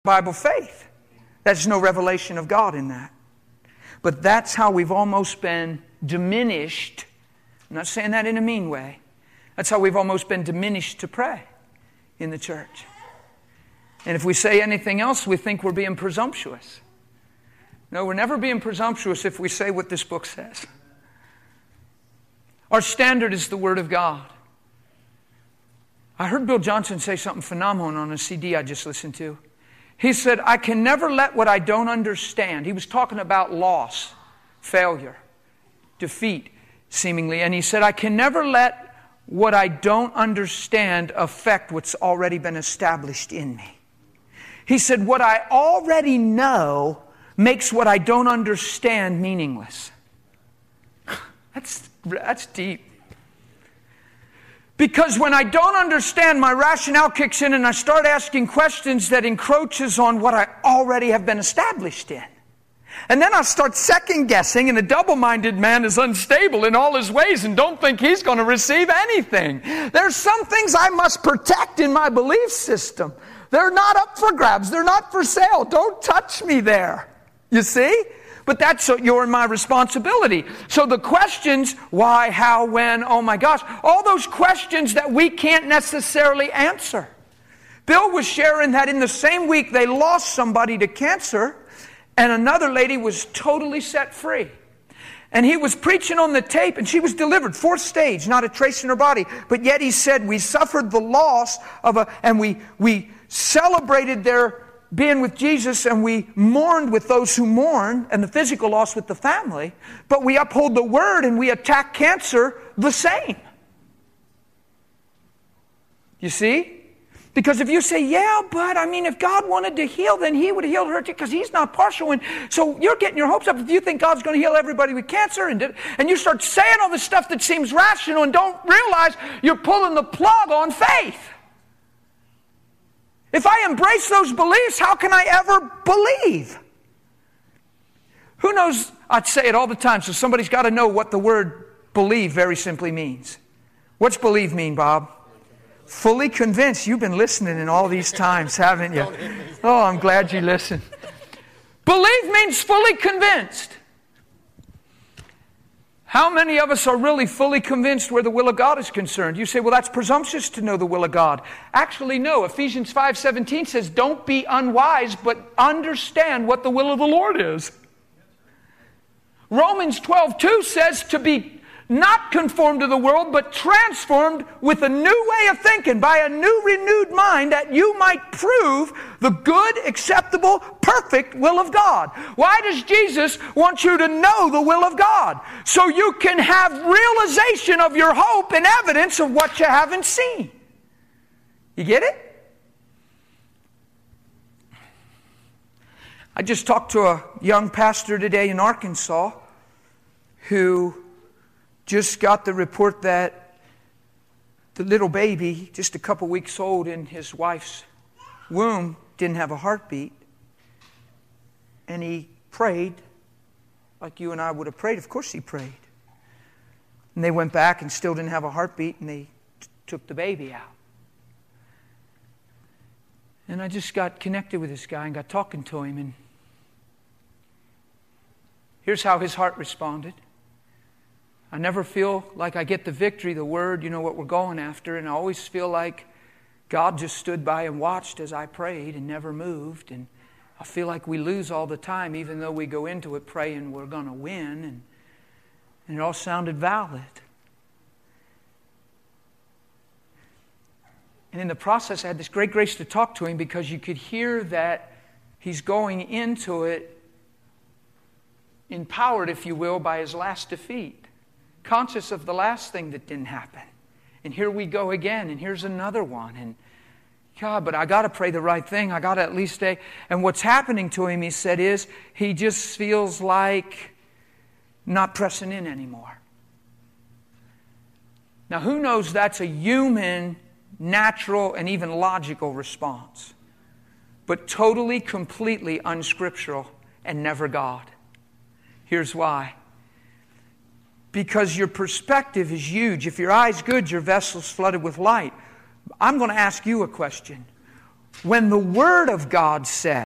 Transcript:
Bible faith. There's no revelation of God in that. But that's how we've almost been diminished. I'm not saying that in a mean way. That's how we've almost been diminished to pray in the church. And if we say anything else, we think we're being presumptuous. No, we're never being presumptuous if we say what this book says. Our standard is the Word of God. I heard Bill Johnson say something phenomenal on a CD I just listened to. He said, I can never let what I don't understand. He was talking about loss, failure, defeat, seemingly. And he said, I can never let what I don't understand affect what's already been established in me. He said, what I already know makes what I don't understand meaningless. That's deep. Because when I don't understand, my rationale kicks in and I start asking questions that encroaches on what I already have been established in. And then I start second guessing, and a double-minded man is unstable in all his ways and don't think he's going to receive anything. There's some things I must protect in my belief system. They're not up for grabs. They're not for sale. Don't touch me there. You see? But that's your and my responsibility. So the questions, why, how, when, oh my gosh, all those questions that we can't necessarily answer. Bill was sharing that in the same week they lost somebody to cancer, and another lady was totally set free. And he was preaching on the tape, and she was delivered, 4th stage, not a trace in her body. But yet he said, we suffered the loss of and we celebrated their being with Jesus, and we mourned with those who mourn, and the physical loss with the family, but we uphold the Word and we attack cancer the same. You see? Because if you say, yeah, but if God wanted to heal, then He would have healed her too, because He's not partial. And so you're getting your hopes up if you think God's going to heal everybody with cancer, and you start saying all this stuff that seems rational and don't realize you're pulling the plug on faith. If I embrace those beliefs, how can I ever believe? Who knows? I'd say it all the time, so somebody's got to know what the word believe very simply means. What's believe mean, Bob? Fully convinced. You've been listening in all these times, haven't you? Oh, I'm glad you listened. Believe means fully convinced. How many of us are really fully convinced where the will of God is concerned? You say, well, that's presumptuous to know the will of God. Actually, no. Ephesians 5:17 says, don't be unwise, but understand what the will of the Lord is. Romans 12:2 says to be not conformed to the world, but transformed with a new way of thinking, by a new renewed mind, that you might prove the good, acceptable, perfect will of God. Why does Jesus want you to know the will of God? So you can have realization of your hope and evidence of what you haven't seen. You get it? I just talked to a young pastor today in Arkansas who just got the report that the little baby, just a couple weeks old in his wife's womb, didn't have a heartbeat. And he prayed like you and I would have prayed. Of course he prayed. And they went back and still didn't have a heartbeat, and they took the baby out. And I just got connected with this guy and got talking to him. And here's how his heart responded. I never feel like I get the victory, the word, what we're going after. And I always feel like God just stood by and watched as I prayed and never moved. And I feel like we lose all the time, even though we go into it praying we're going to win. And it all sounded valid. And in the process, I had this great grace to talk to him, because you could hear that he's going into it empowered, if you will, by his last defeat. Conscious of the last thing that didn't happen. And here we go again, and here's another one. And God, but I got to pray the right thing. I got to at least stay. And what's happening to him, he said, is he just feels like not pressing in anymore. Now, who knows that's a human, natural, and even logical response, but totally, completely unscriptural and never God. Here's why. Because your perspective is huge. If your eye's good, your vessel's flooded with light. I'm going to ask you a question. when the Word of God says,